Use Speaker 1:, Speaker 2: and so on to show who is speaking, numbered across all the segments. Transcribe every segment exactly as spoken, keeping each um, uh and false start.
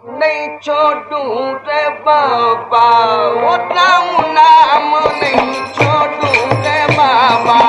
Speaker 1: नहीं छोड़ू रे बाबा, वो नाम नाम नहीं छोड़ू रे बाबा।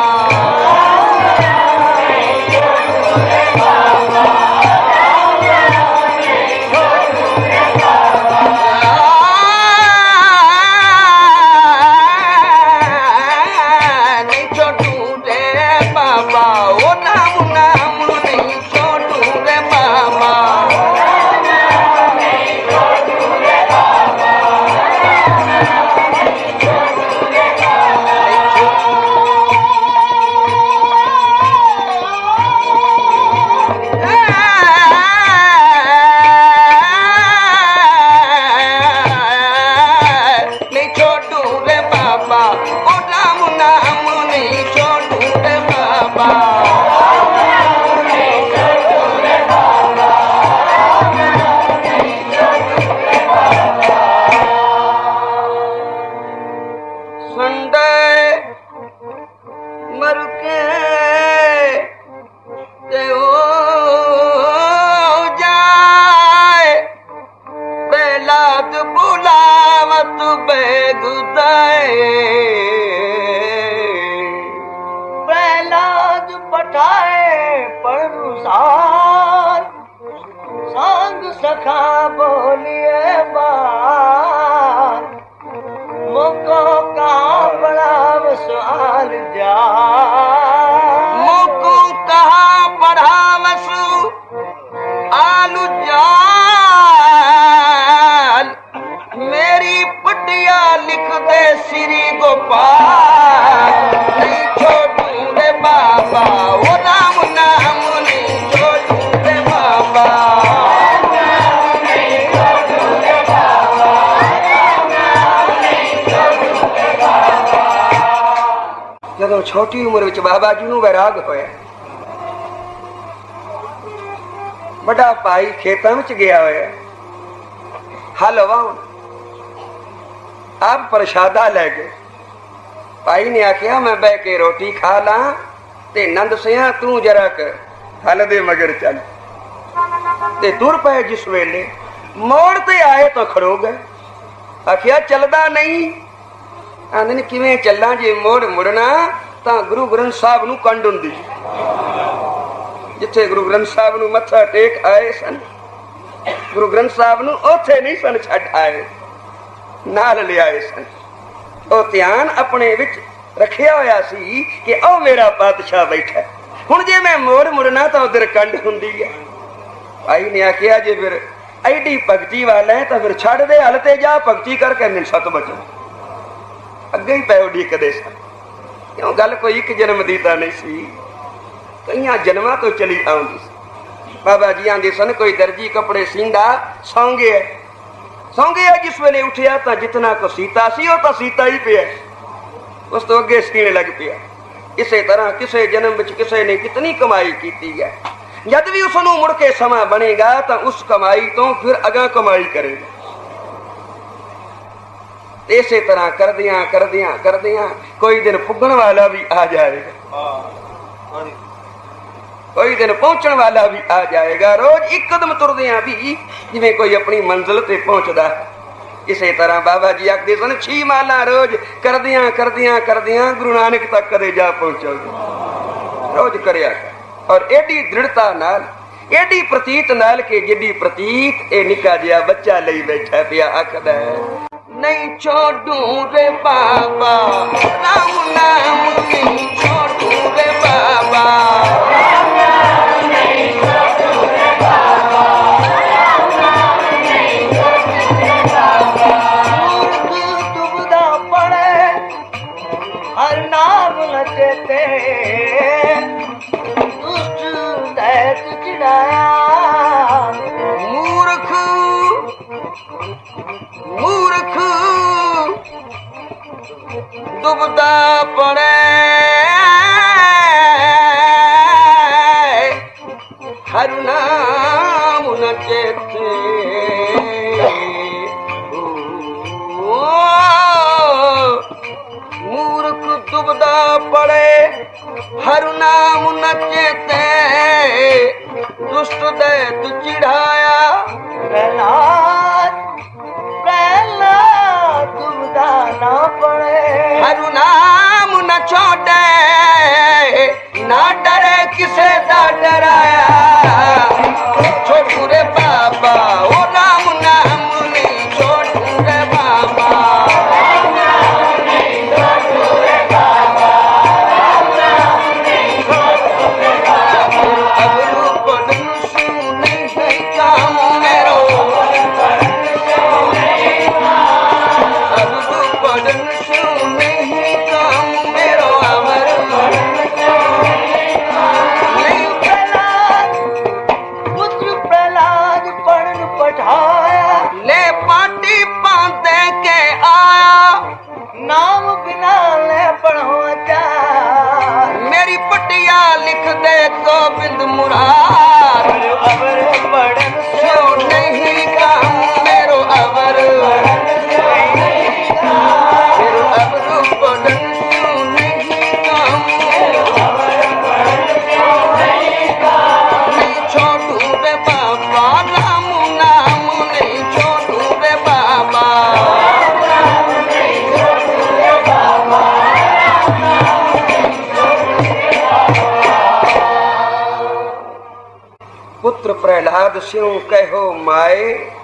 Speaker 1: सखा बोलिए बात मुको कहाँ बड़ा सवाल जा मुको कहाँ बड़ा वसु आलू जाल मेरी पटिया लिख दे श्री गोपाल नहीं छोड़ू रे बाबा वो राम नाम नहीं छोड़ू रे बाबा। ਜਦੋਂ ਛੋਟੀ ਉਮਰ ਵਿੱਚ ਬਾਬਾ ਜੀ ਨੂੰ ਵੈਰਾਗ ਹੋਇਆ, ਵੱਡਾ ਭਾਈ ਖੇਤਾਂ ਵਿੱਚ ਗਿਆ ਹੋਇਆ ਹਲ ਵਾਹੁਣ, ਆਪ ਪ੍ਰਸ਼ਾਦਾ ਲੈ ਕੇ ਭਾਈ ਨੇ ਆਖਿਆ ਮੈਂ ਬਹਿ ਕੇ ਰੋਟੀ ਖਾ ਲਾਂ ਤੇ ਨੰਦ ਸਿਆ ਤੂੰ ਜਰਾ ਕ ਹਲ ਦੇ ਮਗਰ ਚੱਲ। ਤੇ ਤੁਰ ਪਏ। ਜਿਸ ਵੇਲੇ ਮੋੜ ਤੇ ਆਏ ਤਾਂ ਖੜੋ ਗਏ। ਆਖਿਆ ਚੱਲਦਾ ਨਹੀਂ। ਆਂਦੇ ਨੇ ਕਿਵੇਂ ਚੱਲਾਂ, ਜੇ ਮੋੜ ਮੁੜਨਾ ਤਾਂ ਗੁਰੂ ਗ੍ਰੰਥ ਸਾਹਿਬ ਨੂੰ ਕੰਡ ਹੁੰਦੀ। ਜਿੱਥੇ ਗੁਰੂ ਗ੍ਰੰਥ ਸਾਹਿਬ ਨੂੰ ਮੱਥਾ ਟੇਕ ਆਏ ਸਨ, ਗੁਰੂ ਗ੍ਰੰਥ ਸਾਹਿਬ ਨੂੰ ਉੱਥੇ ਨਹੀਂ ਸਨ ਛੱਡ ਆਏ, ਨਾਲ ਲਿਆਏ ਸਨ। ਉਹ ਧਿਆਨ ਆਪਣੇ ਵਿੱਚ ਰੱਖਿਆ ਹੋਇਆ ਸੀ ਕਿ ਉਹ ਮੇਰਾ ਪਾਤਸ਼ਾਹ ਬੈਠਾ, ਹੁਣ ਜੇ ਮੈਂ ਮੋੜ ਮੁੜਨਾ ਤਾਂ ਉਧਰ ਕੰਡ ਹੁੰਦੀ ਹੈ। ਭਾਈ ਨੇ ਆਖਿਆ ਜੇ ਫਿਰ ਐਡੀ ਭਗਤੀ ਵਾਲਾ ਹੈ ਤਾਂ ਫਿਰ ਛੱਡ ਦੇ ਹਲ ਤੇ ਜਾ ਭਗਤੀ ਕਰਕੇ ਮਿਲ ਸਤ ਬਚੋ। ਅੱਗੇ ਹੀ ਪੈ ਉਡੀਕਦੇ ਸਨ, ਕਿਉਂ ਗੱਲ ਕੋਈ ਇੱਕ ਜਨਮ ਦੀ ਤਾਂ ਨਹੀਂ ਸੀ, ਕਈਆਂ ਜਨਮਾਂ ਤੋਂ ਚਲੀ ਆਉਂਦੀ ਸੀ। ਬਾਬਾ ਜੀ ਆਂਦੇ ਸਨ ਕੋਈ ਦਰਜੀ ਕੱਪੜੇ ਸੀਂਦਾ ਸੌਂ ਗਿਆ, ਸੌਂ ਗਿਆ ਜਿਸ ਵੇਲੇ ਉੱਠਿਆ ਤਾਂ ਜਿਤਨਾ ਕੋ ਸੀਤਾ ਸੀ ਉਹ ਤਾਂ ਸੀਤਾ ਹੀ ਪਿਆ, ਉਸ ਤੋਂ ਅੱਗੇ ਸੀਣ ਲੱਗ ਪਿਆ। ਇਸੇ ਤਰ੍ਹਾਂ ਕਿਸੇ ਜਨਮ ਵਿੱਚ ਕਿਸੇ ਨੇ ਕਿਤਨੀ ਕਮਾਈ ਕੀਤੀ ਹੈ, ਜਦ ਵੀ ਉਸਨੂੰ ਮੁੜ ਕੇ ਸਮਾਂ ਬਣੇਗਾ ਤਾਂ ਉਸ ਕਮਾਈ ਤੋਂ ਫਿਰ ਅਗਾਂ ਕਮਾਈ ਕਰੇਗਾ। ਇਸੇ ਤਰ੍ਹਾਂ ਕਰਦਿਆਂ ਕਰਦਿਆਂ ਕਰਦਿਆਂ ਕੋਈ ਦਿਨ ਪੁੱਗਣ ਵਾਲਾ ਵੀ ਆ ਜਾਏਗਾ, ਕੋਈ ਦਿਨ ਪਹੁੰਚਣ ਵਾਲਾ ਵੀ ਆ ਜਾਏਗਾ। ਰੋਜ਼ ਇੱਕ ਕਦਮ ਤੁਰਦਿਆਂ ਵੀ ਜਿਵੇਂ ਕੋਈ ਆਪਣੀ ਮੰਜ਼ਿਲ ਤੇ ਪਹੁੰਚਦਾ। ਇਸੇ ਤਰ੍ਹਾਂ ਬਾਬਾ ਜੀ ਆਖਦੇ ਸਨ ਛੀ ਮਾਲਾ ਰੋਜ਼ ਕਰਦਿਆਂ ਕਰਦਿਆਂ ਕਰਦਿਆਂ ਗੁਰੂ ਨਾਨਕ ਤੱਕ ਕਦੇ ਜਾ ਪਹੁੰਚੋਗੇ। ਰੋਜ਼ ਕਰਿਆ ਔਰ ਏਡੀ ਦ੍ਰਿੜਤਾ ਨਾਲ, ਏਡੀ ਪ੍ਰਤੀਤ ਨਾਲ ਕਿ ਜਿੱਡੀ ਪ੍ਰਤੀਤ ਇਹ ਨਿੱਕਾ ਜਿਹਾ ਬੱਚਾ ਲਈ ਬੈਠਾ ਪਿਆ। ਆਖਦਾ नहीं छोड़ू रे बाबा राम नाम नहीं छोड़ू रे बाबा। दुबदा पड़े हर नाम लचते दुष्ट दैत चिड़ाया मूर्ख मूर्ख दुबदा पड़े हर नाम न चेते मूर्ख दुबदा पड़े हर नाम न चेते दुष्ट दैत चिढ़ाया डराया छोटू रे बाबा ओ राम नाम नहीं छोटू रे बाबा अब रूप धनुषु नहीं काम मेरो अब रूप धनुषु नहीं काम मेरो अमर ले पाटी बांधे के आया नाम बिना ले पढ़ो क्या मेरी पटिया लिख दे गोविंद मुराद अवर पढ़न सो नहीं काम मेरो अवर मेरो अवर पढ़न सो नहीं काम नहीं छोटू रे बाबा राम नाम नहीं छोटू रे बाबा पुत्र प्रहलाद स्यों कहो माए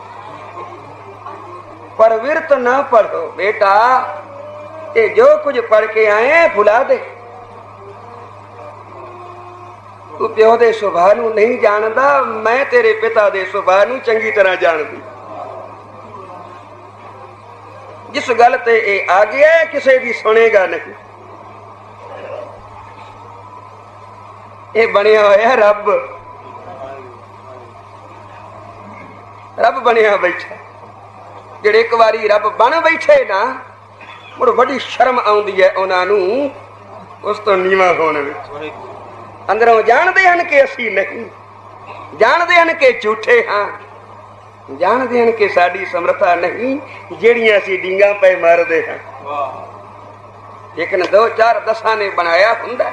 Speaker 1: पर विरत ना पढ़ो बेटा ये जो कुछ पढ़ के आए भुला दे तू प्यो दे सुभाਅ ਨੂੰ नहीं जानदा मैं तेरे पिता दे सुभाਅ ਨੂੰ चंगी तरह जानदी जिस गल ते ए आ गया किसे दी सुनेगा नहीं ये बनया होया रब रब बनया बैठा ਜਿਹੜੇ ਇੱਕ ਵਾਰੀ ਰੱਬ ਬਣ ਬੈਠੇ ਨਾ ਮੁੜ ਬੜੀ ਸ਼ਰਮ ਆਉਂਦੀ ਹੈ ਉਹਨਾਂ ਨੂੰ ਉਸ ਤੋਂ ਨੀਵਾਂ ਹੋਣ ਵਿੱਚ ਅੰਦਰੋਂ ਜਾਣਦੇ ਹਨ ਕਿ ਅਸੀਂ ਨਹੀਂ ਜਾਣਦੇ ਹਨ ਕਿ ਝੂਠੇ ਹਾਂ ਜਾਣਦੇ ਹਨ ਕਿ ਸਾਡੀ ਸਮਰੱਥਾ ਨਹੀਂ ਜਿਹੜੀਆਂ ਅਸੀਂ ਡਿੰਗਾਂ ਪੈ ਮਾਰਦੇ ਹਾਂ ਲੇਕਿਨ ਦੋ ਚਾਰ ਦਸਾਂ ਨੇ ਬਣਾਇਆ ਹੁੰਦਾ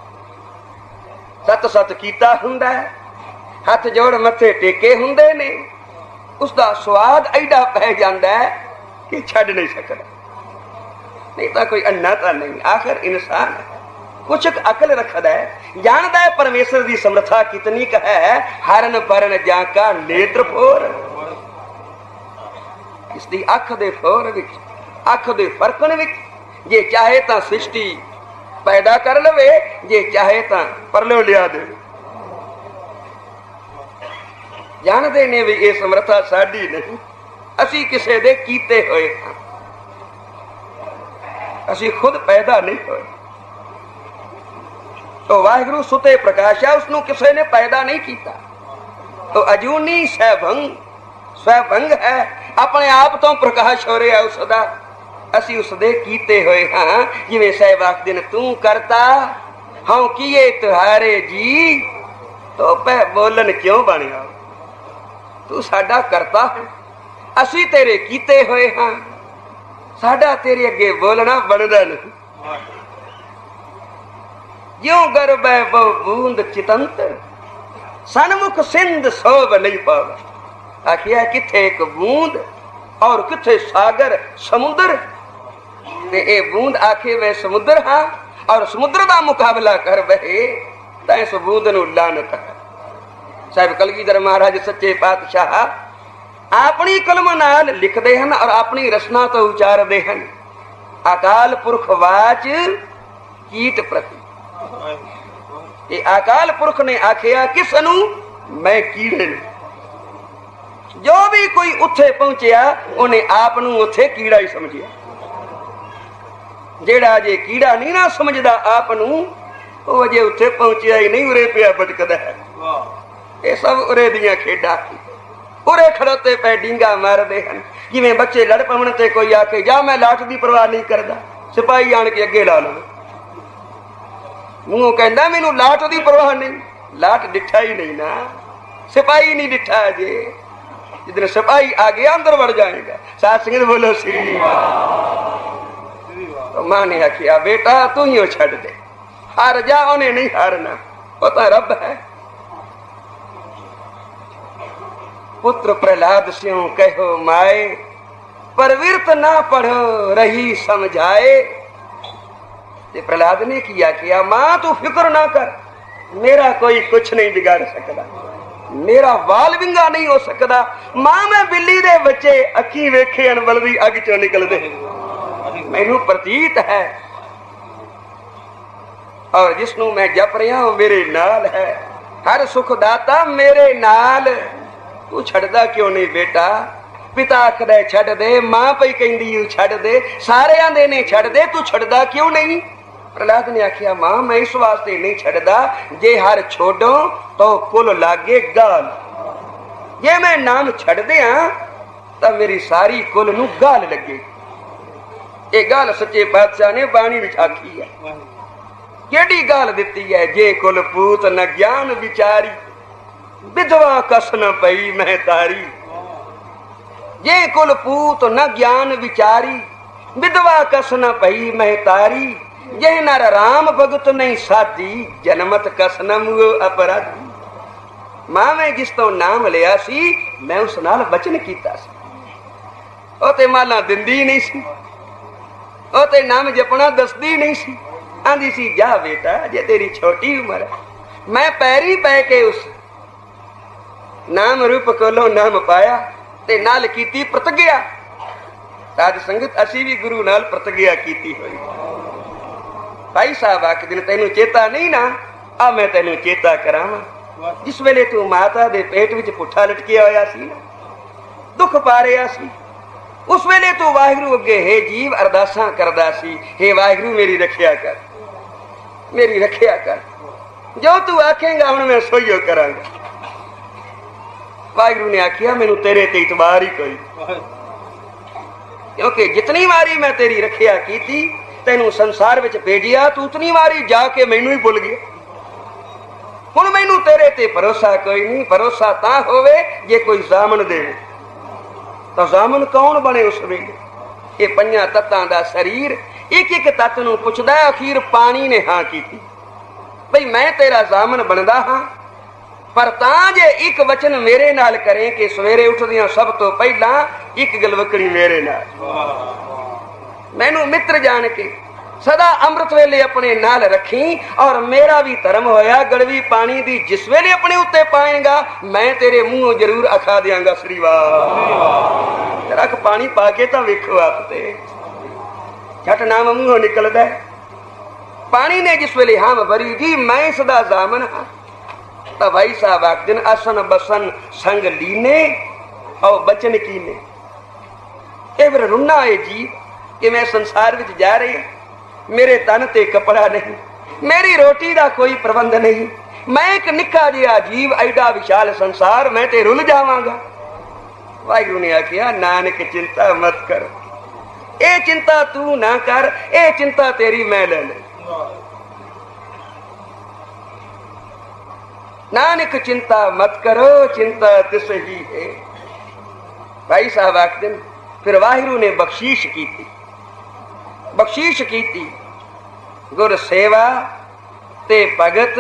Speaker 1: ਸੱਤ ਸੱਤ ਕੀਤਾ ਹੁੰਦਾ ਹੱਥ ਜੋੜ ਮੱਥੇ ਟੇਕੇ ਹੁੰਦੇ ਨੇ उसका स्वाद एडा पै जाता है कि छड़ नहीं सकता नहीं तो कोई अन्ना तो नहीं आखिर इंसान है कुछ अकल रखता है जानता है परमेश्वर की समर्था कितनी का है हरन परन जाका नेत्र फोर इसकी अख दे फोर विच अख दे फरकन विच जे चाहे तो सृष्टि पैदा कर लवे जे चाहे तो परलो लिया दे जानते ने भी ये समर्था साडी नहीं असी किसे दे कीते होए हां असी खुद पैदा नहीं होए तो वाहिगुरु सुते प्रकाशा उसनु किसे ने पैदा नहीं किया तो अजूनी सहभंग स्वभंग है अपने आप तो प्रकाश हो रहा उसदा असी उसदे कीते होए हां जिवें साहिब आखदे ने तू करता हां किए तुहारे जी तो पै बोलन क्यों बनिया तू साडा करता है असी तेरे कीते होए हां साडा तेरे अगे बोलना बनदा नहीं ज्यों गर्भ है वो बूंद चितंत सन्मुख सिंध सोभ नहीं पावे आखिया किथे एक बूंद और किथे सागर समुद्र ते ए बूंद आखे वे समुद्र हां और समुद्र दा मुकाबला कर बहे तां इस बूंद नूं लानत है साहिब कलगीधर महाराज सच्चे पातशाह अपनी कलम नाल लिखते हैं और अपनी रचना तो उचारते हैं अकाल पुरख वाच कीट प्रति ये अकाल पुरख ने आखिया किस नू मैं कीड़े ने जो भी कोई उत्थे पहुंचया उन्हें आप नू उत्थे कीड़ा ही समझिया जेड़ा जे कीड़ा नहीं ना समझदा आप नू वो जे उत्थे पहुंचया ही नहीं उरे पिया भटकदा है ये सब उरे दियां खेडा उरे खड़ोते पे डींगा मारदे हैं जिवें बच्चे लड़ पवन ते कोई आके जा मैं लाठ दी परवाह नहीं करदा सिपाही आन के अगे ला लो मूंह कहंदा मैनू लाठ दी परवाह नहीं लाठ डिठा ही नहीं ना सिपाही नहीं डिठा जे जिधर सिपाही आ गया अंदर बढ़ जाएगा साथ सिंह बोलो श्री तो मां ने आखिया बेटा तू ही छड़ दे हार जा उन्हें नहीं हारना वो तो रब है पुत्र प्रहलाद स्यों कहो माए पर विरत ना पढ़ो रही समझाए प्रहलाद ने किया किया मां तू फिक्र ना कर मेरा कोई कुछ नहीं बिगाड़ सकता, मेरा वाल विंगा नहीं हो सकता। मां मैं बिल्ली दे बच्चे अखी वेखे अनबल दी अग चो निकलदे, मैनू प्रतीत है और जिसनू मैं जप रहा हूं मेरे नाल है। हर सुख दाता मेरे नाल, तू छड़दा क्यों नहीं बेटा? पिता आखदा छड़ दे, मां पई कहंदी छड़ दे, सारे आंदे ने छड़ दे, तू छड़दा क्यों नहीं? प्रहलाद ने आखिया मां मैं इस वास्ते नहीं छड़दा, जे हर छोड़ो तो कुल लागे गाल, जे मैं नाम छड़ दिया तो मेरी सारी कुल नू गाल लगे। ये गाल सच्चे पातशाह ने बाणी विच आखी है। केड़ी गाल दिती है? जे कुल पूत न ज्ञान विचारी, विधवा कस न पई मैं तारी। जे कुल पूत न ज्ञान विचारी, विधवा कस न पई मैं तारी। जे नर राम भगत नहीं साधी, जनमत कस न मुओ अपराधी। मां मैं जिस तो नाम लिया सी मैं उस नाल बचन कीता सी, ओ ते माला दिंदी नहीं सी, ओ ते नाम जपना दसदी नहीं सी। आंदी सी जा बेटा जे तेरी छोटी उम्र है, मैं पैरी पै के उस नाम रूप कोलों नाम पाया ते नाल कीती प्रतिज्ञा। साध संगत असी भी गुरु नाल प्रतिज्ञा कीती हुई। भाई साहब आख दिन तेनू चेता नहीं ना, आ मैं तेनू चेता करावां। जिस वेले तू माता दे पेट विच पुठा लटकिया होया सी ना, दुख पा रहा सी, उस वेले तू वाहिगुरू अगे हे जीव अरदासां करदा सी, हे वाहिगुरू मेरी रखिया कर, मेरी रखिया कर, जो तू आखेगा हुण मैं सोईओ करांगा। वाहिगुरू ने आखिया मैनू तेरे ते इतबार ही कोई, क्योंकि जितनी बारी मैं तेरी रखिया कीती, तेनू संसार विच भेजिया, तू उतनी बारी जाके मैनू ही भुल गया। हुण मैनू तेरे ते भरोसा कोई नहीं। भरोसा तां होवे जे कोई जामन देवे, तो जामन कौन बने उस वेले? ये पंजां तत्तां दा शरीर एक एक तत्त नूं पुछदा, अखीर पानी ने हां कीती बई मैं तेरा जामन बनदा हां, पर तां जे एक वचन मेरे नाल करें कि सवेरे उठदियां सब तो पहला एक गलवकड़ी मेरे नाल, मैनू मित्र जान के सदा अमृत वेले अपने नाल रखी। और मेरा भी धर्म होया गड़वी पानी दी जिस वेले अपने उत्ते पाएगा मैं तेरे मुंहों जरूर अखा दियांगा श्रीवास। रख पानी पाके तो वेखो आप ते झट नाम मुंहों निकलदा। पानी ने जिस वेले हाम भरी जी मैं सदा जामन हाँ, तो भाई साहब आख दिन आसन बसन संग लीने और बचन कीने। ए फिर रुना है जी कि मैं संसार विच जा रही, मेरे तन ते कपड़ा नहीं, मेरी रोटी दा कोई प्रबंध नहीं, मैं एक निक्का जिहा जीव, एडा विशाल संसार, मैं ते रुल जावांगा। वाहिगुरू ने आखिया नानक चिंता मत कर, ए चिंता तू ना कर, ए चिंता तेरी मैं ले ले। नानक चिंता मत करो, चिंता तिस ही है। भाई साहब आख दिन फिर वाहिगुरू ने बख्शीश की थी, बख्शीश की थी गुर सेवा ते भगत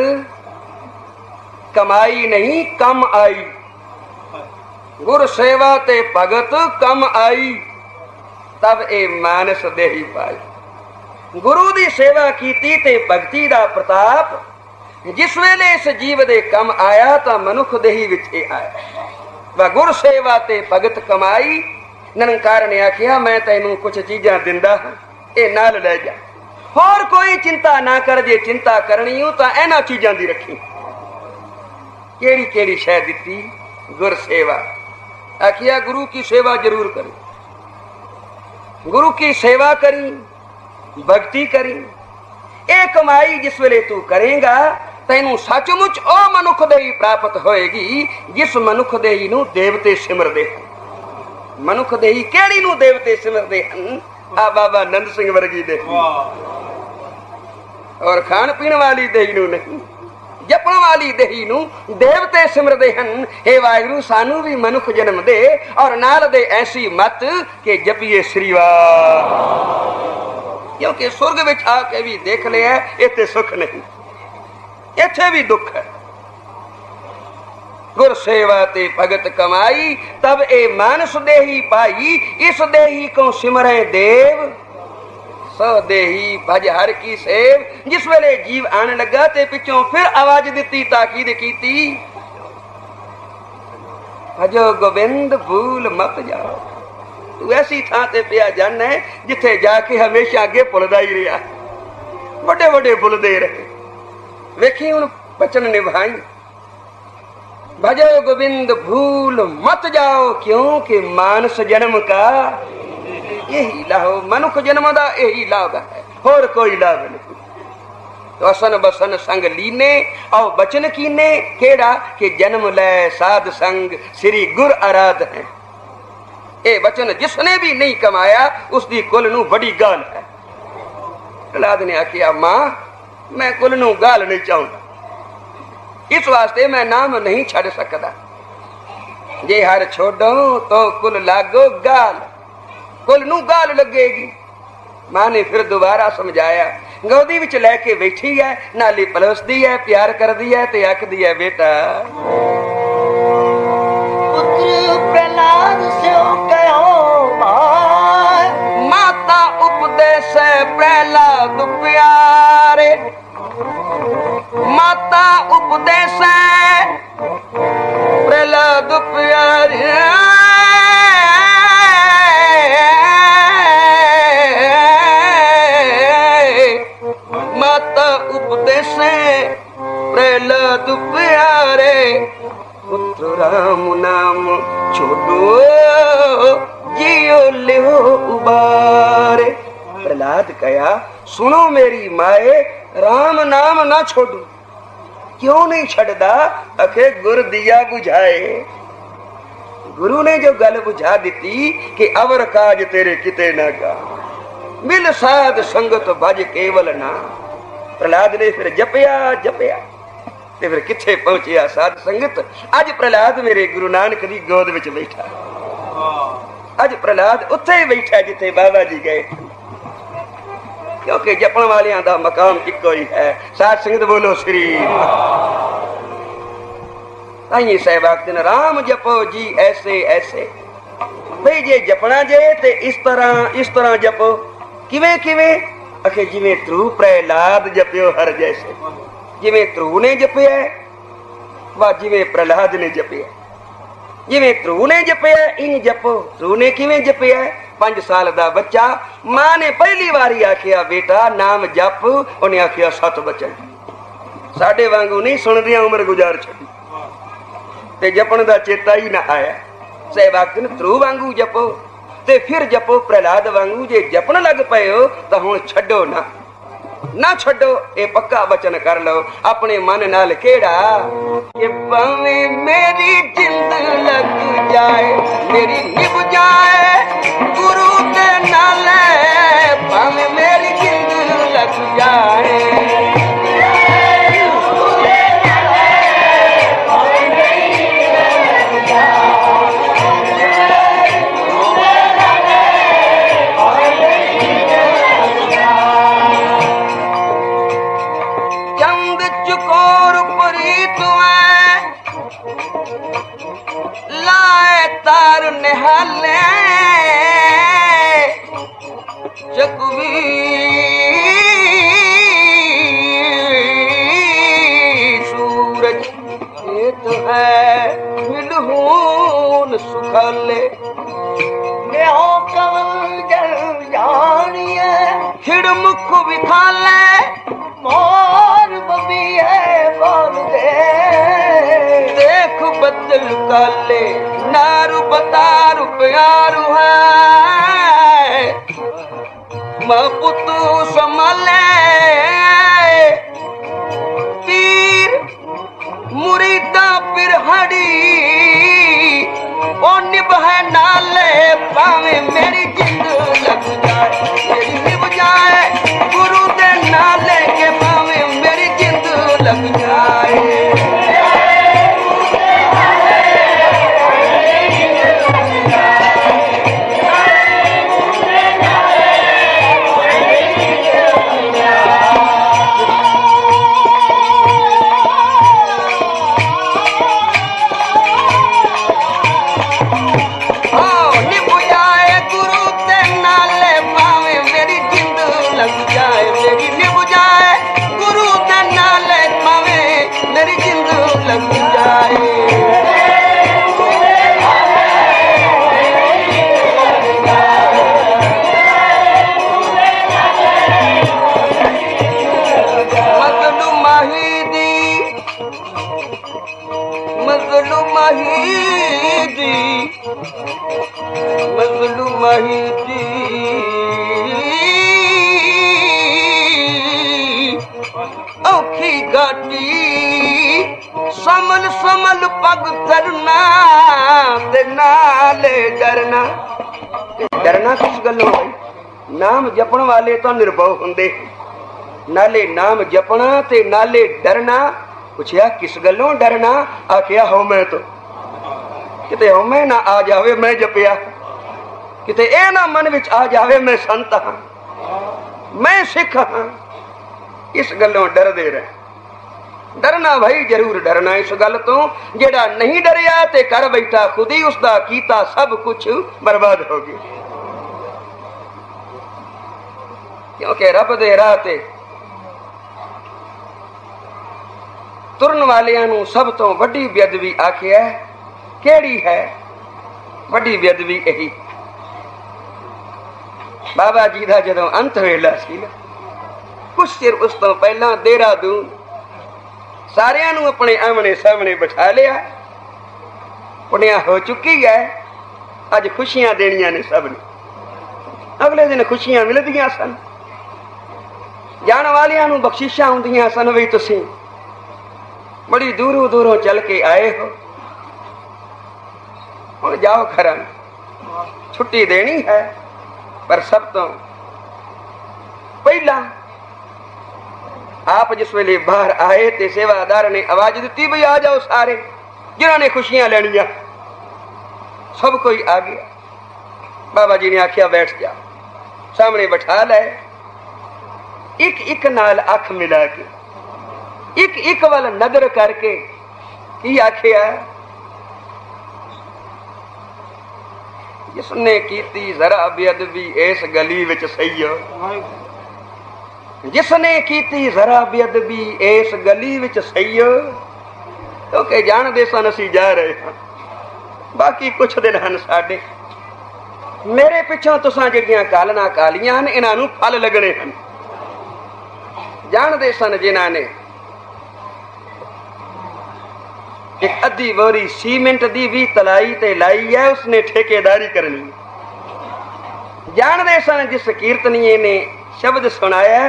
Speaker 1: कमाई नहीं कम आई। गुर सेवा ते भगत कम आई, तब ए मानस देही पाई। गुरु दी सेवा कीती ते भगती दा प्रताप जिस वेले इस जीव दे कम आया तो मनुख देही विच आया। वा गुर सेवा ते भगत कमाई। निरंकार ने आखिया मैं तेनू कुछ चीजां दिंदा हां, ए नाल ले जा, होर कोई चिंता ना कर। जे चिंता करनी हो तो इन्हां चीजां दी रखी। केड़ी केड़ी शै दिती? गुर सेवा। आखिया गुरु की सेवा जरूर करी, गुरु की सेवा करी, भक्ति करी। ए कमाई जिस वेले तू करेगा तैनू सचमुच ओ मनुख देही प्राप्त होएगी जिस मनुख देही नू देवते सिमरदे। मनुख देही केड़ी नू देवते सिमरदे हन? आ बाबा नंद सिंह वर्गी दे और खान पीण वाली देही नू नहीं, जपण वाली देही नू देवते सिमरदे हन। हे वाहिगुरू सानू भी मनुख जन्म दे और नाल दे ऐसी मत के जपिए श्रीवास। क्योंकि सुरग विच आके भी देख लिया इत्थे सुख नहीं, इत्थे भी दुख है। गुर सेवा ते भगत कमाई, तब ए मानस देही पाई। इस देही को सिमरे देव सो देही भज हर की सेव। जिस वेले जीव आने लगा ते पिछों फिर आवाज दी ताकीद की, भजो गोबिंद भूल मत जाओ। तू ऐसी थां ते पिया जाना है जिथे जाके हमेशा अगे भुलदा ही रहा, बड़े बड़े भुलदे रहे। वेखी हुण बचन निभाई, भजो गोविंद भूल मत जाओ, क्योंकि मानस जन्म का यही लाभ, मनुख जन्म का यही लाभ है, होर कोई लाभ नहीं। तो असन बसन संग लीने और बचन कीने, केड़ा के जन्म ले साध संग श्री गुर आराध है। ये वचन जिसने भी नहीं कमाया उसकी कुल नू बड़ी गाल है। प्रहलाद ने आखिया, मां मैं कुल नू गाल नहीं चाहूंगा, इस वास्ते मैं नाम नहीं छड़ सकता। जे हर छोड़ो तो कुल लागो गाल, कुल नू गाल लगेगी। मां ने फिर दोबारा समझाया, गोदी विच लैके बैठी है, नाली पलोसदी है, प्यार कर दी है, ते आखदी है, बेटा
Speaker 2: पुत्र प्रहलाद से कहो भाई,
Speaker 1: माता उपदेश प्रहलाद प्यारे, माता उपदेश प्रहलाद प्यारे। माता उपदेश प्रहलाद प्यारे, पुत्र राम नाम छोड़ो जियो लियो उबारे। प्रहलाद कहा, सुनो मेरी माए, राम नाम ना छोड़ू। क्यों नहीं छड़दा? अखे गुर दिया बुझाए। गुरु ने जो गल बुझा दी कि अवर काज तेरे किते ना गा, मिल साध संगत भज केवल ना। प्रहलाद ने फिर जपया जपया ते फिर किथे पहुंचिया साध संगत। अज प्रहलाद मेरे गुरु नानक दी गोद विच बैठा, अज प्रहलाद उत्थे ही बैठा जिथे बाबा जी गए, क्योंकि जपण वालियां दा मकाम इक्को ही है। साध संगत बोलो श्री। ताई साहब दिन राम जपो जी ऐसे ऐसे, भाई जे जपना जे ते इस तरह इस तरह जपो। किवें किवें? अखे जिवें ध्रुव प्रहलाद जपियो हर जैसे, जिवें ध्रुव ने जपिया वा जिवें प्रहलाद ने जपिया। जिवें ध्रुव ने जपिया इन जपो। ध्रुव ने किवें जपिया? पांच साल दा बच्चा, मां ने पहली बारी आखिया, बेटा नाम जप, उन्हें आखिया सत बचन। साडे वांगू नहीं सुनदियां उम्र गुजार छड़ी ते जपण दा चेता ही ना आया। सहवाक्तन ध्रुव वांगू जपो ते फिर जपो प्रहलाद वांगू। जे जपन लग पे हो तो हुण छड्डो ना, ना छड्डो, ए पक्का वचन कर लो अपने मन नाल। केड़ा कि भावें मेरी जिंद लग जाए, मेरी निभ जाए गुरु दे नाले, भावें मेरी जिंद लग जाए। लाए तार निहाले जगवी सूरज, ये तो है मिलहून सुखाले।
Speaker 2: हो कवल जल जानिए,
Speaker 1: हिड़ मुख विखाले,
Speaker 2: मोर बबी है बोल दे।
Speaker 1: देख बदल काले, नारू बतारू प्यारू है, मां पुतू संभाले। पीर मुरीदा पिरहड़ी ओ निभे नाले, भावे मेरी जिंद लग जाए, मेरी निभ जाए गुरु दे नाले के, भावे मेरी जिंद लग जाए। निभ जाए गुरु ते ਮਜ਼ਲੂ ਮਾਹੀ ਜੀ ਔਖੀ ਗਾਟੀ ਸਮਲ ਸਮਲ ਪਗ ਧਰਨਾ ਤੇ ਨਾਲੇ ਡਰਨਾ। ਡਰਨਾ ਕਿਸ ਗੱਲੋਂ ਹੈ? ਨਾਮ ਜਪਣ ਵਾਲੇ ਤਾਂ ਨਿਰਭਉ ਹੁੰਦੇ, ਨਾਲੇ ਨਾਮ ਜਪਣਾ ਤੇ ਨਾਲੇ ਡਰਨਾ। ਪੁੱਛਿਆ ਕਿਸ ਗੱਲੋਂ ਡਰਨਾ? ਆਖਿਆ ਹਉਮੈ ਤੋਂ। ਕਿਤੇ ਹਉਮੈ ਨਾ ਆ ਜਾਵੇ ਮੈਂ ਜਪਿਆ, ਕਿਤੇ ਇਹ ਨਾ ਮਨ ਵਿੱਚ ਆ ਜਾਵੇ ਮੈਂ ਸੰਤ ਹਾਂ, ਮੈਂ ਸਿੱਖ ਹਾਂ। ਇਸ ਗੱਲੋਂ ਡਰਦੇ ਰਹੇ। ਡਰਨਾ ਭਾਈ ਜ਼ਰੂਰ ਡਰਨਾ ਇਸ ਗੱਲ ਤੋਂ। ਜਿਹੜਾ ਨਹੀਂ ਡਰਿਆ ਤੇ ਕਰ ਬੈਠਾ ਖੁਦ ਹੀ ਉਸਦਾ ਕੀਤਾ ਸਭ ਕੁਛ ਬਰਬਾਦ ਹੋ ਗਿਆ। ਕਿਉਂਕਿ ਰੱਬ ਦੇ ਰਾਹ ਤੇ ਤੁਰਨ ਵਾਲਿਆਂ ਨੂੰ ਸਭ ਤੋਂ ਵੱਡੀ ਬੇਅਦਬੀ ਆਖਿਆ ਕਿਹੜੀ ਹੈ? ਵੱਡੀ ਬੇਅਦਬੀ ਇਹੀ। ਬਾਬਾ ਜੀ ਦਾ ਜਦੋਂ ਅੰਤ ਵੇਲਾ ਸੀ ਨਾ, ਕੁਛ ਚਿਰ ਉਸ ਤੋਂ ਪਹਿਲਾਂ ਦੇਹਰਾਦੂਨ ਸਾਰਿਆਂ ਨੂੰ ਆਪਣੇ ਆਮਣੇ ਸਾਹਮਣੇ ਬਿਠਾ ਲਿਆ। ਪੁਣਿਆ ਹੋ ਚੁੱਕੀ ਹੈ, ਅੱਜ ਖੁਸ਼ੀਆਂ ਦੇਣੀਆਂ ਨੇ ਸਭ ਨੂੰ। ਅਗਲੇ ਦਿਨ ਖੁਸ਼ੀਆਂ ਮਿਲਦੀਆਂ ਸਨ, ਜਾਣ ਵਾਲਿਆਂ ਨੂੰ ਬਖਸ਼ਿਸ਼ਾਂ ਹੁੰਦੀਆਂ ਸਨ। ਵੀ ਤੁਸੀਂ ਬੜੀ ਦੂਰੋਂ ਦੂਰੋਂ ਚੱਲ ਕੇ ਆਏ ਹੋ, ਹੁਣ ਜਾਓ ਘਰਾਂ, ਛੁੱਟੀ ਦੇਣੀ ਹੈ। ਪਰ ਸਭ ਤੋਂ ਪਹਿਲਾਂ ਆਪ ਜਿਸ ਵੇਲੇ ਬਾਹਰ ਆਏ ਤੇ ਸੇਵਾਦਾਰ ਨੇ ਆਵਾਜ਼ ਦਿੱਤੀ ਵੀ ਆ ਜਾਓ ਸਾਰੇ ਜਿਨ੍ਹਾਂ ਨੇ ਖੁਸ਼ੀਆਂ ਲੈਣੀਆਂ। ਸਭ ਕੋਈ ਆ ਗਿਆ। ਬਾਬਾ ਜੀ ਨੇ ਆਖਿਆ ਬੈਠ ਜਾ, ਸਾਹਮਣੇ ਬਿਠਾ ਲੈ। ਇੱਕ ਇੱਕ ਨਾਲ ਅੱਖ ਮਿਲਾ ਕੇ, ਇੱਕ ਇੱਕ ਵੱਲ ਨਜ਼ਰ ਕਰਕੇ ਕੀ ਆਖਿਆ? ਜਿਸਨੇ ਕੀਤੀ ਜ਼ਰਾ ਬੇਅਦਬੀ ਇਸ ਗਲੀ ਵਿੱਚ ਸਈਓ, ਜਿਸਨੇ ਕੀਤੀ ਜ਼ਰਾ ਬੇਅਦਬੀ ਇਸ ਗਲੀ ਵਿੱਚ ਸਈਓ। ਕਿਉਂਕਿ ਜਾਣਦੇ ਸਨ ਅਸੀਂ ਜਾ ਰਹੇ ਹਾਂ, ਬਾਕੀ ਕੁਛ ਦਿਨ ਹਨ ਸਾਡੇ। ਮੇਰੇ ਪਿੱਛੋਂ ਤੁਸਾਂ ਜਿਹੜੀਆਂ ਕਾਲਣਾ ਕਾਲੀਆਂ ਹਨ ਇਹਨਾਂ ਨੂੰ ਫਲ ਲੱਗਣੇ ਹਨ। ਜਾਣਦੇ ਸਨ ਜਿਨ੍ਹਾਂ ਨੇ ਇੱਕ ਅੱਧੀ ਬੋਰੀ ਸੀਮੈਂਟ ਦੀ ਵੀ ਤਲਾਈ ਤੇ ਲਾਈ ਹੈ, ਉਸਨੇ ਠੇਕੇਦਾਰੀ ਕਰਨੀ। ਜਾਣਦੇ ਸਨ ਜਿਸ ਕੀਰਤਨੀਏ ਨੇ ਸ਼ਬਦ ਸੁਣਾਇਆ,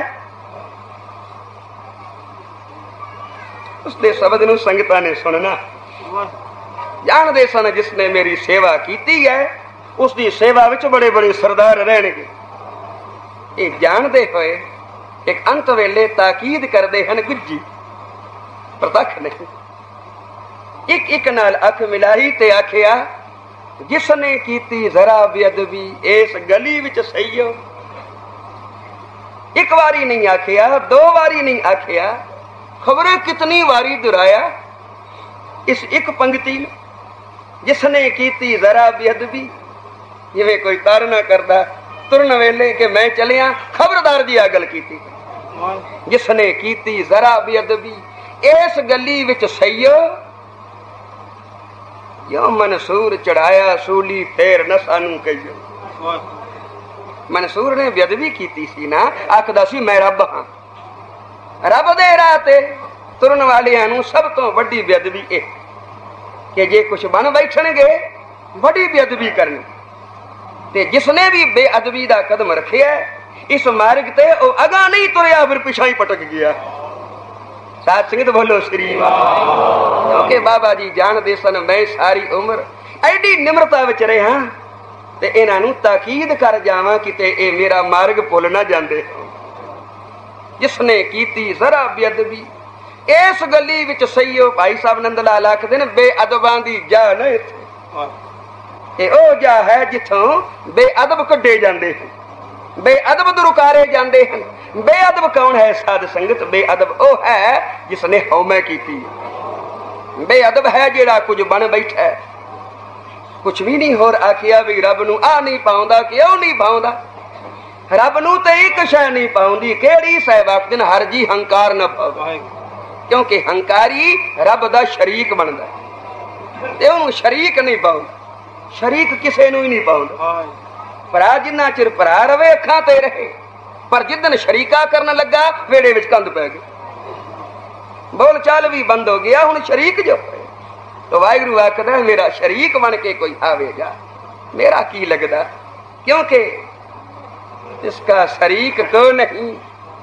Speaker 1: ਉਸਦੇ ਸ਼ਬਦ ਨੂੰ ਸੰਗਤਾਂ ਨੇ ਸੁਣਨਾ। ਜਾਣਦੇ ਸਨ ਜਿਸ ਨੇ ਮੇਰੀ ਸੇਵਾ ਕੀਤੀ ਹੈ, ਉਸਦੀ ਸੇਵਾ ਵਿੱਚ ਬੜੇ ਬੜੇ ਸਰਦਾਰ ਰਹਿਣਗੇ। ਇਹ ਜਾਣਦੇ ਹੋਏ ਇੱਕ ਅੰਤ ਵੇਲੇ ਤਾਕੀਦ ਕਰਦੇ ਹਨ, ਗੁੱਜੀ ਪ੍ਰਤੱਖ ਨਹੀਂ। ਇੱਕ ਇੱਕ ਨਾਲ ਅੱਖ ਮਿਲਾਈ ਤੇ ਆਖਿਆ ਜਿਸ ਨੇ ਕੀਤੀ ਜ਼ਰਾ ਬੇਅਦਬੀ ਇਸ ਗਲੀ ਵਿੱਚ ਸਈਓ। ਇੱਕ ਵਾਰੀ ਨਹੀਂ ਆਖਿਆ, ਦੋ ਵਾਰੀ ਨਹੀਂ ਆਖਿਆ, ਖਬਰੇ ਕਿਤਨੀ ਵਾਰੀ ਦੁਹਰਾਇਆ ਇਸ ਇੱਕ ਪੰਕਤੀ ਨੂੰ। ਜਿਸ ਨੇ ਕੀਤੀ ਜ਼ਰਾ ਬੇਅਦਬੀ, ਜਿਵੇਂ ਕੋਈ ਤਾਰਨਾ ਕਰਦਾ ਤੁਰਨ ਵੇਲੇ ਕਿ ਮੈਂ ਚਲਿਆ, ਖਬਰਦਾਰ ਜੀ ਆ ਗੱਲ ਕੀਤੀ। ਜਿਸ ਨੇ ਕੀਤੀ ਜ਼ਰਾ ਬੇਅਦਬੀ ਇਸ ਗਲੀ ਵਿੱਚ ਸਈਓ, ਜੋ ਮਨਸੂਰ ਚੜਾਇਆ ਸੂਲੀ ਫੇਰ ਨਾ ਸਾਨੂੰ ਕਹੀਓ। ਮਨਸੂਰ ਨੇ ਬੇਅਦਬੀ ਕੀਤੀ ਸੀ ਨਾ, ਆਖਦਾ ਸੀ ਮੈਂ ਰੱਬ ਹਾਂ। ਰੱਬ ਦੇ ਰਾਹ ਤੇ ਤੁਰਨ ਵਾਲਿਆਂ ਨੂੰ ਸਭ ਤੋਂ ਵੱਡੀ ਬੇਅਦਬੀ ਇਹ ਕਿ ਜੇ ਕੁਛ ਬਣ ਬੈਠਣਗੇ ਵੱਡੀ ਬੇਅਦਬੀ ਕਰਨੀ। ਤੇ ਜਿਸਨੇ ਵੀ ਬੇਅਦਬੀ ਦਾ ਕਦਮ ਰੱਖਿਆ ਇਸ ਮਾਰਗ ਤੇ ਉਹ ਅਗਾ ਨਹੀਂ ਤੁਰਿਆ, ਫਿਰ ਪਿਛਾਂ ਹੀ ਪਟਕ ਗਿਆ। ਸਾਧ ਸੰਗਤ ਬੋਲੋ ਸ੍ਰੀ ਵਾਹਿਗੁਰੂ। ਕਿਉਂਕਿ ਬਾਬਾ ਜੀ ਜਾਣਦੇ ਸਨ ਮੈਂ ਸਾਰੀ ਉਮਰ ਐਡੀ ਨਿਮਰਤਾ ਵਿੱਚ ਰਿਹਾ ਤੇ ਇਹਨਾਂ ਨੂੰ ਤਾਕੀਦ ਕਰ ਜਾਵਾਂ ਕਿਤੇ ਇਹ ਮੇਰਾ ਮਾਰਗ ਭੁੱਲ ਨਾ ਜਾਂਦੇ। ਜਿਸਨੇ ਕੀਤੀ ਜ਼ਰਾ ਬੇਅਦਬੀ ਇਸ ਗਲੀ ਵਿੱਚ ਸਈਓ। ਭਾਈ ਸਾਹਿਬ ਨੰਦ ਲਾਲ ਆਖਦੇ ਨੇ ਬੇਅਦਬਾਂ ਦੀ ਜਾ ਨਾ ਇੱਥੇ। ਇਹ ਉਹ ਜਾ ਹੈ ਜਿੱਥੋਂ ਬੇਅਦਬ ਕੱਢੇ ਜਾਂਦੇ ਹਨ, ਬੇਅਦਬ ਦੁਰਕਾਰੇ ਜਾਂਦੇ ਹਨ। ਬੇਅਦਬ ਕੌਣ ਹੈ ਸਾਧ ਸੰਗਤ? ਬੇਅਦਬ ਉਹ ਹੈ ਜਿਸਨੇ ਹਉਮੈ ਕੀਤੀ। ਬੇਅਦਬ ਹੈ ਜਿਹੜਾ ਕੁਝ ਬਣ ਬੈਠਾ, ਕੁਛ ਵੀ ਨਹੀਂ ਹੋਰ ਆਖਿਆ ਵੀ ਰੱਬ ਨੂੰ ਆ ਨਹੀਂ ਪਾਉਂਦਾ, ਕਿਉਂ ਨਹੀਂ ਪਾਉਂਦਾ? ਰੱਬ ਨੂੰ ਤੇ ਇੱਕ ਸ਼ੈ ਨਹੀਂ ਪਾਉਂਦੀ, ਕਿਹੜੀ ਸਾਹਿਬ ਆਖਦੇ ਨੇ ਹਰ ਜੀ ਹੰਕਾਰ ਨਾ ਪਾਵੇ। ਕਿਉਂਕਿ ਹੰਕਾਰੀ ਰੱਬ ਦਾ ਸ਼ਰੀਕ ਬਣਦਾ ਤੇ ਉਹਨੂੰ ਸ਼ਰੀਕ ਨਹੀਂ ਪਾਉਂਦਾ। ਸ਼ਰੀਕ ਕਿਸੇ ਨੂੰ ਹੀ ਨਹੀਂ ਪਾਉਂਦਾ। ਭਰਾ ਜਿੰਨਾ ਚਿਰ ਭਰਾ ਰਵੇ ਅੱਖਾਂ ਤੇ ਰਹੇ, ਪਰ ਜਿੱਦਣ ਸ਼ਰੀਕਾ ਕਰਨ ਲੱਗਾ ਵੇੜੇ ਵਿੱਚ ਕੰਧ ਪੈ ਗਈ, ਬੋਲ ਚਾਲ ਵੀ ਬੰਦ ਹੋ ਗਿਆ। ਹੁਣ ਸ਼ਰੀਕ ਜੋ ਤੋ ਵਾਹਿਗੁਰੂ ਆਖਦਾ ਮੇਰਾ ਸ਼ਰੀਕ ਬਣ ਕੇ ਕੋਈ ਆਵੇਗਾ मेरा की लगता, क्योंकि इसका शरीक को नहीं,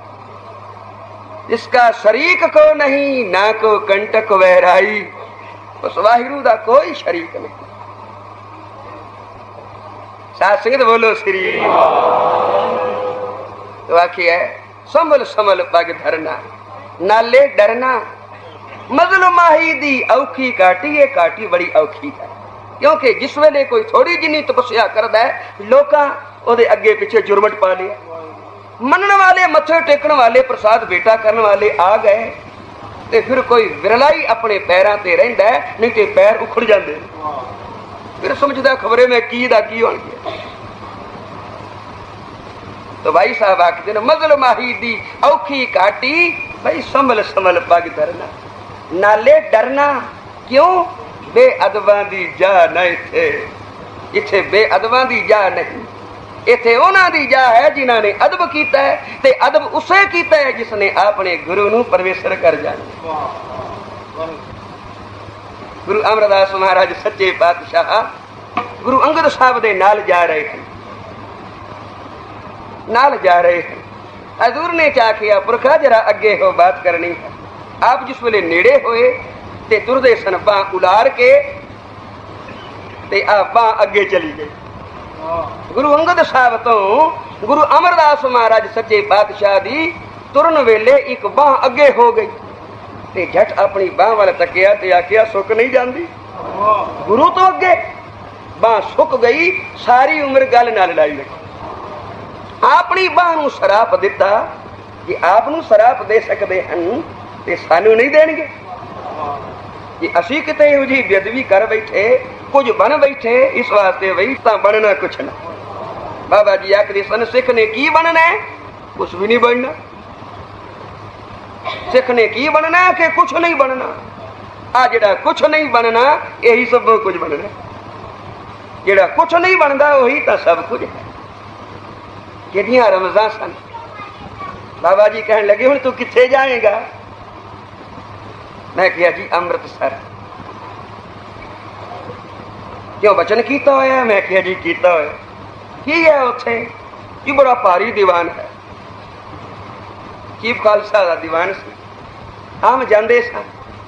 Speaker 1: इसका शरीक को नहीं, ना को कंटक वैराई, उस वाहिगुरु दा कोई शरीक नहीं। साध संगत बोलो श्री। तो आखिए संभल संभल पग धरना, नाले डरना, मजलूम माही दी औखी काटी, ये काटी बड़ी औखी है। क्योंकि जिस वेले कोई थोड़ी जिनी तपस्या करता है, लोकां ओदे अगे पिछे जुर्मट पा लिया, मनन वाले मथे टेकण वाले प्रसाद बेटा करने वाले आ गए, ते फिर कोई विरलाई अपने पैरों ते रहिंदा है, नहीं ते पैर उखड़ जाते, फिर समझदा खबरे में की दा की होण गया। तो भाई साहब आखते ने मजल माही दी औखी काटी, भाई संभल संभल पग धरना, नाले डरना, क्यों बेअदबां दी जा ना, इथे इथे बेअदबां दी जा नहीं, इथे उन्हां दी जा है जिन्हां ने अदब कीता है, ते अदब उसे कीता है जिसने अपने गुरु नूं परमेश्वर कर जाना। गुरु अमरदास महाराज सच्चे पातशाह गुरु अंगद साहब दे नाल जा रहे हैं, नाल जा रहे हैं। हजूर ने क्या किया, पुरखा जरा अगे हो बात करनी है। आप जिस वेले नेड़े होए ते तुरदे सन बां उलार के, ते आ बां अगे चली गई। गुरु अंगद साहब तो गुरु अमरदास महाराज सच्चे पातशाह दी तुरन वेले एक बां अगे हो गई, ते झट अपनी बां वाल तकिया ते आखिया सुक नहीं जाती। गुरु तो अगे बां सुक गई, सारी उम्र गल ना लड़ाई लगी। अपनी बां नूं सराप दिता कि आप नूं सराप दे सकते हैं ते सानू नहीं देणगे, कि असी किते इहो जी बेअदबी कर बैठे, कुछ बन बैठे, इस वास्ते बई तां बनना कुछ ना। बाबा जी आखदे सन सिख ने की बनना है, कुछ भी नहीं बनना। सिख ने की बनना कि कुछ नहीं बनना। आ जेड़ा कुछ नहीं बनना, यही सब कुछ बनना। जेड़ा कुछ नहीं बनता वही तो सब कुछ है। कितनियां रमजां सन। बाबा जी कहने लगे हुण तू किथे जाएगा? मैं कहा जी अमृतसर। क्यों वचन कीता होया? मैं कहा जी कीता होया। की है उत्थे? कि बड़ा भारी दीवान है, चीफ खालसा का दीवान सी, हम जाते सन।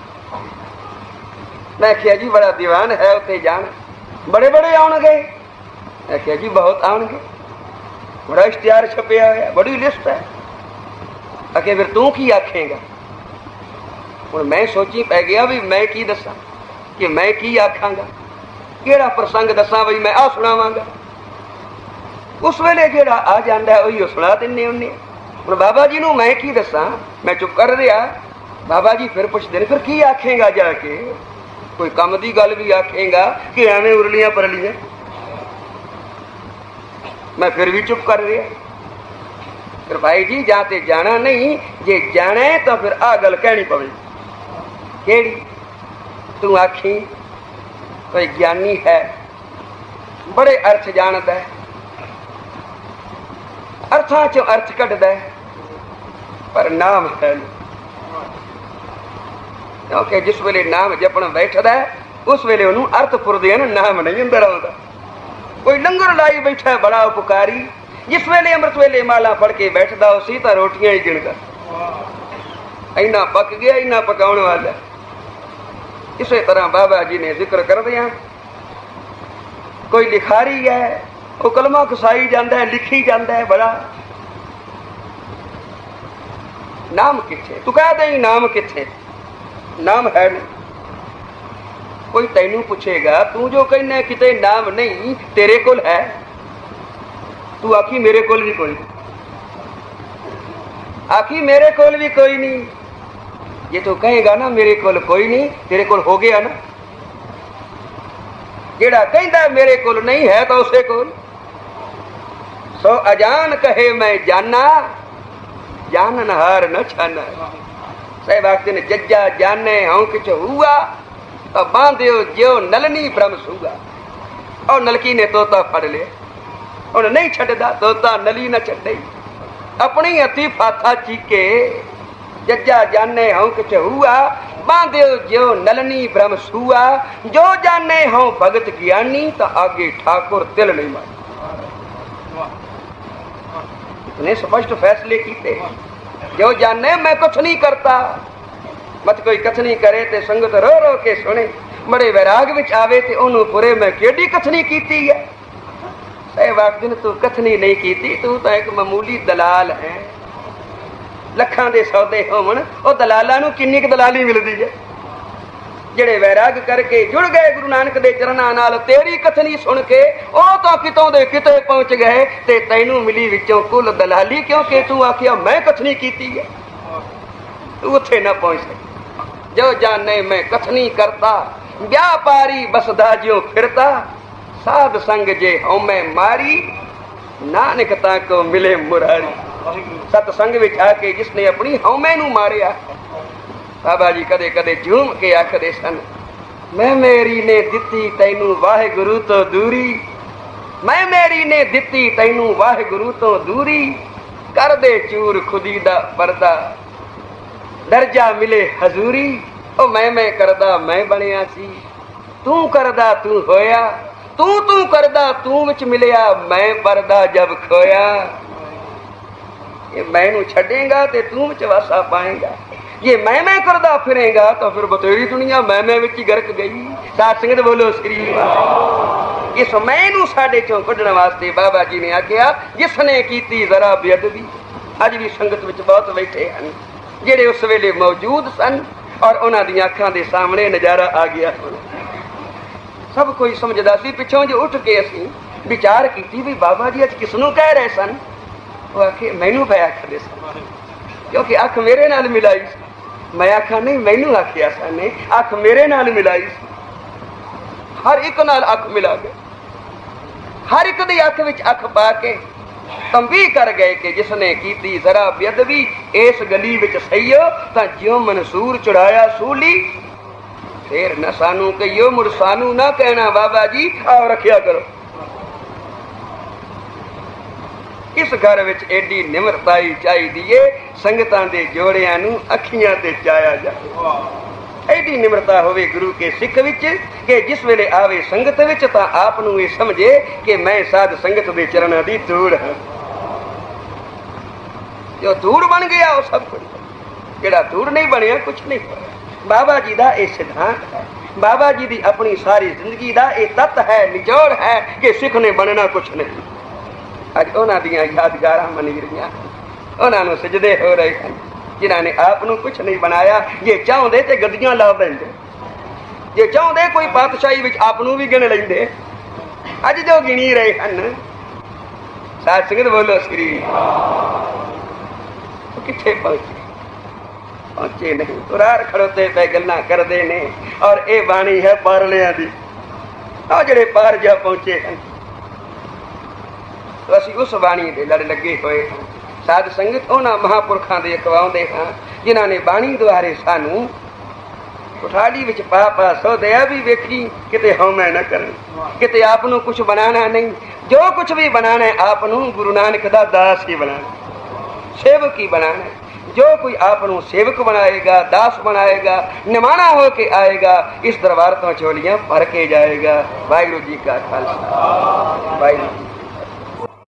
Speaker 1: मैं कहा जी बड़ा दीवान है, उत्थे जाना, बड़े बड़े आउणगे? मैं कहा जी बहुत आउणगे, बड़ा इश्तिहार छपया है, बड़ी लिस्ट है। आखे फिर तू की आखेगा? हुण मैं सोची पै गया भी मैं की दसा, कि मैं की आखांगा, केड़ा प्रसंग दसा बई मैं आ सुणावांगा। उस वेले जेड़ा आ जांदा है उही सुणा दिन्ने हुन्ने। हुण बाबा जी नूं मैं की दसा, मैं चुप कर रहा। बाबा जी फिर पुछदे ने फिर की आखेगा जाके? कोई कम दी गल भी आखेगा कि एवें उरलियां परलियां? मैं फिर भी चुप कर रहा। फिर भाई जी जाते जाना नहीं, जे जाना है तो फिर आ गल कहनी पवे। केड़ी? तू आखी कोई ज्ञानी है, बड़े अर्थ जानता है, अर्थां चों अर्थ कढदा है, पर नाम है नहीं। क्योंकि जिस वेले नाम जपण बैठदा है उस वेले उन्होंने अर्थ फुरदे न, नाम नहीं अंदर आउंदा। कोई लंगर लाई बैठा है बड़ा उपकारी, जिस वेले अमृत वेले माला फड़ के बैठदा उसी तो रोटियां ही गिणदा, इन्ना पक गया इन्ना पकाउण वाला। इसे तरह बाबा जी ने जिक्र कर दिया। कोई लिखारी है, वो कलमा खसाई जाता है, लिखी जाता है बड़ा। नाम किथे? तू कह दे नाम किथे? नाम है नहीं। कोई तैनू पूछेगा तू जो कहना किते नाम नहीं तेरे कोल है, तू आखी मेरे कोल भी कोई नहीं, आखी मेरे कोल भी कोई नहीं। ये तो कहेगा ना मेरे कोल कोई नहीं, तेरे कोल हो गया ना। जेड़ा कहता मेरे कोल नहीं है तो उसे कोल। सो अजान कहे मैं जाना, जानन हार न छाना। साहब आखते ने जज्जा जाने हूं किच हुआ, तो बांध्यो ज्यो नलनी ब्रह्म सूगा। और नलकी ने तोता फड़ लिया, और नहीं छड़दा तोता नली न छड़े। अपनी हथी फाथा चीके जज्जा जाने हूं किच हुआ, बांध्यो ज्यो नलनी ब्रह्म सुआ, जो जाने हों भगत ज्ञानी, तो आगे ठाकुर तिल नहीं मार। इतने स्पष्ट फैसले कीते। जो जाने मैं कुछ नहीं करता, मत कोई कथनी करे ते संगत रो रो के सुने, बड़े वैराग विच आवे ते ओनू पुरे मैं केडी कथनी कीती है। सहवाग दिन तू कथनी नहीं कीती, तू तो एक मामूली दलाल है। लखां दे सौदे होवन, ओ दलालां नू किन्नी क दलाली मिलदी है। ਜਿਹੜੇ वैराग करके जुड़ गए गुरु नानक दे चरणां नाल, तेरी कथनी सुन के ਉਹ ਤਾਂ ਕਿਤੋਂ ਦੇ ਕਿਤੇ ਪਹੁੰਚ ਗਏ ਤੇ ਤੈਨੂੰ ਮਿਲੀ ਵਿੱਚੋਂ ਕੁੱਲ ਦਲਾਲੀ, ਕਿਉਂਕਿ ਤੂੰ ਆਖਿਆ ਮੈਂ ਕਥਨੀ ਕੀਤੀ ਹੈ। ਤੂੰ ਉੱਥੇ ਨਾ ਪਹੁੰਚ ਸਕੀ। ਜੋ ਜਾਣੇ ਮੈਂ ਕਥਨੀ ਕਰਤਾ, व्यापारी बसदा ज्यों फिरता, साध संग जे हौमै मारी, नानक ताको मिले मुरारी। सतसंग विच आके जिसने अपनी हौमै नू मारिया, बाबा जी कदे कदे झूम के आखदे सन, मैं मेरी ने दिती तैनू वाहिगुरु तो दूरी, मैं मेरी ने दिती तैनू वाहिगुरु तो दूरी, कर दे चूर खुदी दा पर्दा, दर्जा मिले हजूरी। ओ मैं मैं करदा मैं बनिया सी, तू करदा तू होया, तू तू करदा तू विच मिलिया, मैं परदा जब खोया। ये मैनू छड़ेगा ते तू विच वासा पाएगा, ये मैं मैं करदा फिरेगा तो फिर बतेरी दुनिया मैं मैं विच गरक गई। साध संगत बोलो श्री वाह। इस मैनू साडे चों कढण वास्ते बाबा जी ने आख्या, जिसने कीती जरा बेअदबी। अज भी संगत विच बहुत बैठे हैं जेड़े उस वेले मौजूद सन और उन्हां दी अखां दे सामने नज़ारा आ गया। सब कोई समझदा सी। पिछों जो उठ के असीं विचार कीती भी बाबा जी अज किसनूं कह रहे सन, वो आखे मैनू पै आखदे सन, क्योंकि अख मेरे नाल मिलाई। मैं आखा नहीं, मैनू आखिया सन, अख मेरे नाल मिलाई। हर एक नाल अख मिला गए, हर एक दी अख विच अख पा के तंबी कर गए कि जिसने कीती जरा बेअदबी, इस गली विच सईयो तां ज्यों मंसूर चढ़ाया सूली। फिर न सानू कहियो, मुड़ सानू ना कहना बाबा जी, आओ रखिया करो। इस घर विच एडी निमरताई चाहिदी है, संगतां दे जोड़ियां नू अखियां ते चाया जाए। एडी निमरता होवे गुरु के सिख विच कि जिस वेले आवे संगत विच तां आप नू ये समझे कि मैं साध संगत दे चरणां दी धूड़ हां। जो धूड़ बन गया वो सब कुछ, जेड़ा धूड़ नहीं बनिया कुछ नहीं होया। बाबा जी दा ये सिद्धांत है, बाबा जी दी अपनी सारी जिंदगी दा ये तत्त है, निचोड़ है कि सिख ने बनना कुछ नहीं। अज उन्हां दियां यादगारां मनी रहियां, उन्हां नूं सजदे हो रहे हैं जिन्हां ने आप नूं कुछ नहीं बनाया। जे चाहुंदे ते गद्दियां ला देंदे, जे चाहुंदे कोई पातशाही विच आप नूं भी गिण लैंदे। अज जो गिणी रहे हैं, साध संगत बोलो श्री, किथे पहुंचे पहुंचे नहीं, तुरार खड़ोते पे गल्लां करदे ने। और ये बाणी है पारलियां दी, आ जेड़े पार जा पहुंचे हैं, तो असीं उस बाणी दे लड़ लगे होए। साध संगत उन्हां महापुरखां दे अखवाउंदे हां जिन्हां ने बाणी द्वारे सानू उठाली विच पा पा सोधिया भी वेखी किते हौमै न करन, किते आप नूं कुछ बनाना नहीं। जो कुछ भी बनाना है आप नूं गुरु नानक दा दास ही बनाना, सेवक ही बनाना है। जो कोई आप सेवक बनाएगा, दास बनाएगा, निमाना होके आएगा, इस दरबार तो झोलियां भर के जाएगा। वाहिगुरू जी का खालसा, वाहिगुरू जी।